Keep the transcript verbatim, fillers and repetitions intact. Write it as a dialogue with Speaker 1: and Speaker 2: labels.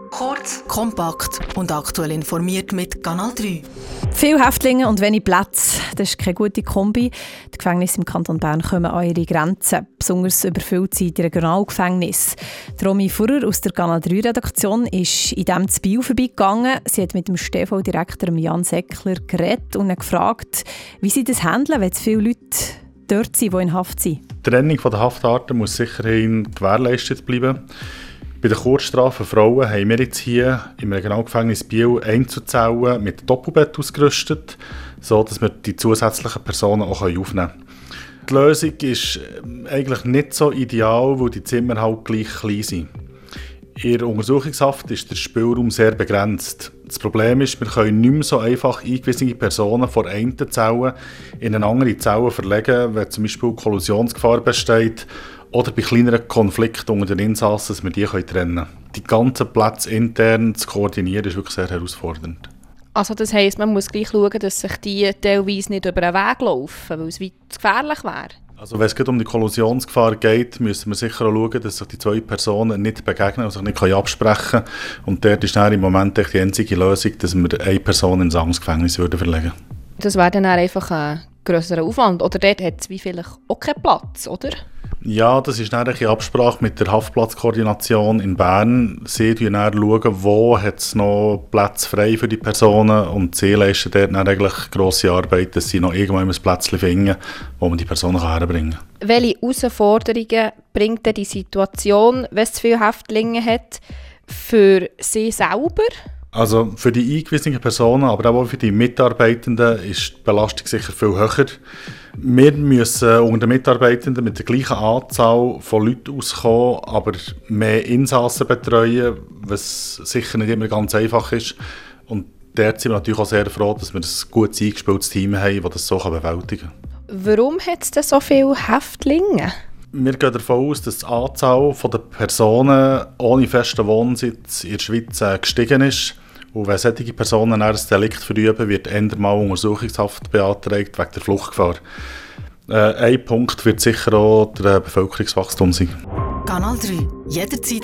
Speaker 1: Kurz, kompakt und aktuell informiert mit Kanal drei.
Speaker 2: Viele Häftlinge und wenig Plätze, das ist keine gute Kombi. Die Gefängnisse im Kanton Bern kommen an ihre Grenzen. Besonders überfüllt sind die Regionalgefängnisse. Romy Fuhrer aus der Kanal drei Redaktion ist in diesem zu Biel vorbeigegangen. Sie hat mit dem S T V-Direktor Jan Seckler geredet und ihn gefragt, wie sie das handeln, wenn zu viele Leute dort sind, die in Haft sind.
Speaker 3: Die Trennung der Haftarten muss sicherhin gewährleistet bleiben. Bei den Kurzstrafen Frauen haben wir jetzt hier im Regionalgefängnis Biel Einzelzellen mit Doppelbett ausgerüstet, sodass wir die zusätzlichen Personen auch aufnehmen können. Die Lösung ist eigentlich nicht so ideal, weil die Zimmer halt gleich klein sind. In der Untersuchungshaft ist der Spielraum sehr begrenzt. Das Problem ist, wir können nicht mehr so einfach eingewiesene Personen von einer Zelle in eine andere Zelle verlegen, wenn zum Beispiel Kollusionsgefahr besteht oder bei kleineren Konflikten unter den Insassen, dass wir die trennen können. Die ganzen Plätze intern zu koordinieren, ist wirklich sehr herausfordernd.
Speaker 4: Also das heisst, man muss gleich schauen, dass sich die teilweise nicht über den Weg laufen, weil es weit zu gefährlich wäre.
Speaker 3: Also wenn es um die Kollusionsgefahr geht, müssen wir sicher auch schauen, dass sich die zwei Personen nicht begegnen und sich nicht absprechen können. Und dort ist dann im Moment die einzige Lösung, dass wir eine Person ins Gefängnis verlegen würden.
Speaker 4: Das wäre dann einfach ein grösserer Aufwand. Oder dort hat es wie vielleicht auch keinen Platz, oder?
Speaker 3: Ja, das ist dann in Absprache mit der Haftplatzkoordination in Bern. Sie schauen dann, wo hat es noch Platz frei für die Personen und sie leisten dort dann eigentlich grosse Arbeit, dass sie noch irgendwann ein Plätzchen finden, wo man die Personen herbringen kann.
Speaker 4: Welche Herausforderungen bringt denn die Situation, wenn es zu viele Häftlinge hat, für sie selber?
Speaker 3: Also für die eingewiesenen Personen, aber auch für die Mitarbeitenden ist die Belastung sicher viel höher. Wir müssen unter den Mitarbeitenden mit der gleichen Anzahl von Leuten auskommen, aber mehr Insassen betreuen, was sicher nicht immer ganz einfach ist. Und dort sind wir natürlich auch sehr froh, dass wir ein gut eingespieltes Team haben, das das so bewältigen kann.
Speaker 4: Warum hat es denn so viele Häftlinge?
Speaker 3: Wir gehen davon aus, dass die Anzahl der Personen ohne festen Wohnsitz in der Schweiz gestiegen ist. Und wenn solche Personen ein Delikt verüben, wird eher mal Untersuchungshaft beantragt wegen der Fluchtgefahr. Äh, ein Punkt wird sicher auch der Bevölkerungswachstum sein.
Speaker 1: Kanal drei. Jederzeit